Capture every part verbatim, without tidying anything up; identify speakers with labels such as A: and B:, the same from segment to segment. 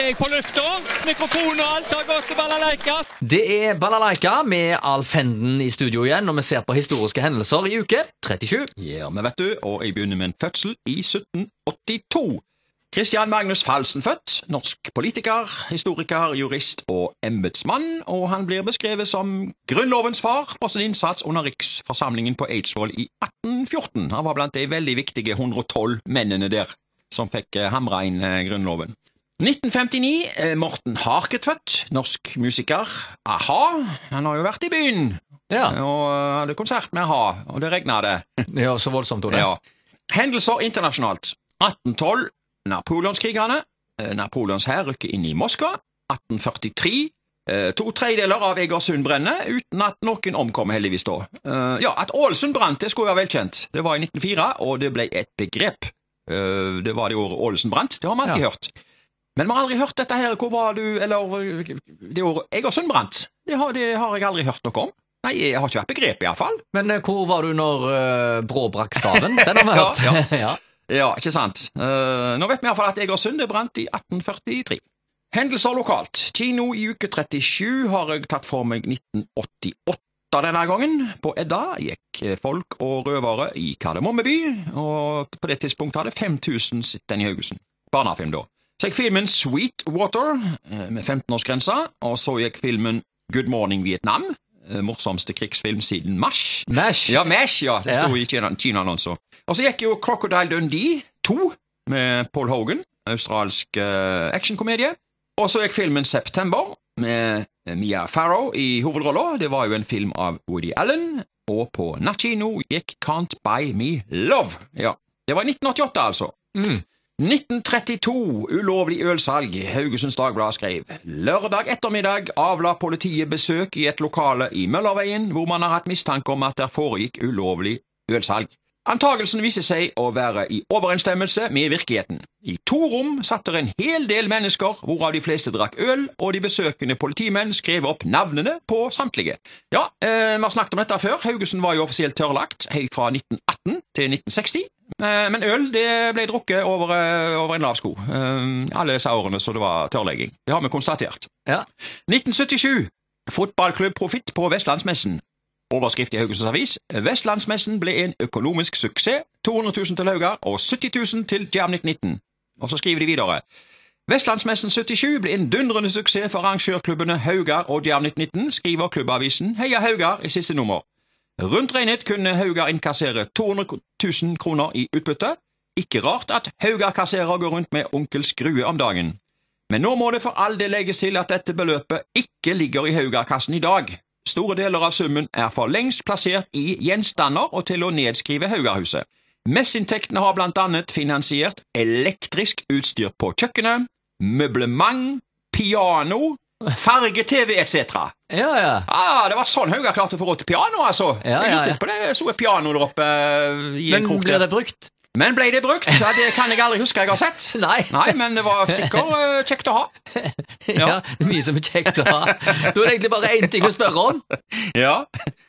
A: er jeg på lufta. Mikrofon og alt har gått til balalaika.
B: Det er balalaika med Alf Henden i studio igjen, og vi ser på historiske hendelser i uke trettisju.
A: Ja, men vet du, og jeg begynner med en fødsel i sytten åttito. Christian Magnus Falsen født, norsk politiker, historiker, jurist og embetsmann, og han blir beskrevet som grunnlovens far på sin innsats under riksforsamlingen på Eidsvoll i atten fjorten. Han var blant de veldig viktige hundre og tolv mennene der som fikk hamra inn grunnloven. nitten femtini, Morten Harket født, norsk musiker. Aha, han har jo vært i byen,
B: Ja,
A: og hadde konsert med Aha, og det regnet det.
B: ja så voldsomt, Tore.
A: Ja. Hendelser internasjonalt. atten tolv, Napoleonskrigene. Napoleons hær rykker inn i Moskva. atten førtitre, to tredjedeler av Egersund brenner, uten at noen omkommer heldigvis da. Ja, at Ålesund brant, det skulle være velkjent. Det var i nitten fire, og det ble et begrep. Det var det året Ålesund brant, det har man alltid
B: Ja.
A: hørt. Men vi har aldri hørt dette her, hvor var du, eller det året Egersund brant. Det har, det har jeg aldri hørt noe om. Nei, jeg har ikke vært begrep i hvert fall.
B: Men eh, hvor var du når uh, Brå brakk staven? Den har vi
A: Ja,
B: hørt.
A: ja.
B: ja.
A: Ja, ikke sant. Uh, nå vet vi i hvert fall at Egersund det brant i atten førtitre. Hendelser lokalt. Kino i uke trettisju har jeg tatt for meg nitten åttiåtte denne gangen. På Edda gikk folk og røvere i Kardemommeby, og på det tidspunktet hadde fem tusen sitten i Haugesund. Barnefilm da. Så gikk filmen Sweetwater med femten-årsgrensa, og så gikk filmen Good Morning Vietnam, morsomste krigsfilm siden MASH.
B: MASH?
A: Ja, MASH, ja. Det
B: Ja.
A: stod i Kina- Kina-annonser. Og så gikk jo Crocodile Dundee to med Paul Hogan, australsk uh, actionkomedie. Og så gikk filmen September med Mia Farrow i hovedrollen. Det var jo en film av Woody Allen. Og på nattkino gikk Can't Buy Me Love. Ja, det var i nitten åttiåtte altså.
B: Mm.
A: nitten trettito, ulovlig ølsalg. Haugesunds Dagblad skrev: Lørdag ettermiddag avla politiet besøk i et lokale i Møllerveien, hvor man har hatt mistanke om at der foregikk ulovlig ølsalg. Antagelsen viser seg å være i overensstemmelse med virkeligheten. I to rom satt det en hel del mennesker, hvorav de fleste drakk øl, og de besøkende politimenn skrev opp navnene på samtlige. Ja, eh, vi har snakket om dette før. Haugesund var jo offisielt tørrlagt, helt fra nitten atten til nitten seksti. Eh, men øl det ble drukket over, eh, over en lav sko. Eh, alle disse årene så det var tørrlegging. Det har vi konstatert.
B: Ja.
A: nitten syttisju, fotballklubb Profitt på Vestlandsmessen. Overskrift i Haugesunds Avis: Vestlandsmessen ble en økonomisk suksess, to hundre tusen til Haugar og sytti tusen til Jam nitten nitten. Og så skriver de videre: Vestlandsmessen syttisju ble en dundrende suksess for arrangørklubbene Haugar og Jam nitten nitten, skriver klubbavisen Heia Haugar i siste nummer. Rundt regnet kunne Haugar innkassere to hundre tusen kroner i utbytte. Ikke rart at Haugar-kasserer går rundt med onkel Skrue om dagen. Men nå må det for all del legges til at dette beløpet ikke ligger i Haugar-kassen i dag. Store deler av summen er for lengst plassert i gjenstander og til å nedskrive Haugarhuset. Messinntektene har blant annet finansiert elektrisk utstyr på kjøkkenet, møblement, piano, farge-tv et cetera.
B: Ja, ja.
A: Ah, det var sånn Haugar klarte å få råd til piano, altså.
B: Ja, ja,
A: Jeg
B: ja.
A: lurte på det store pianoet der oppe i en
B: Men
A: krok
B: blir
A: der.
B: det brukt?
A: Men ble det brukt? Ja, det kan jeg aldri huske jeg har sett.
B: Nei.
A: Nei, men det var sikkert uh, kjekt å ha.
B: Ja, det er mye som er kjekt å ha. Da er det egentlig bare én ting å spørre om.
A: Ja.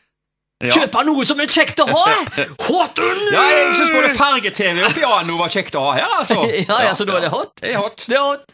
A: Ja.
B: Kjøp av noe som er kjekt å ha! Hotten!
A: Ja, jeg synes både farge-tv og piano var kjekt å ha her, altså.
B: Ja, ja, så da er det hot?
A: Det er hot.
B: Det er hot.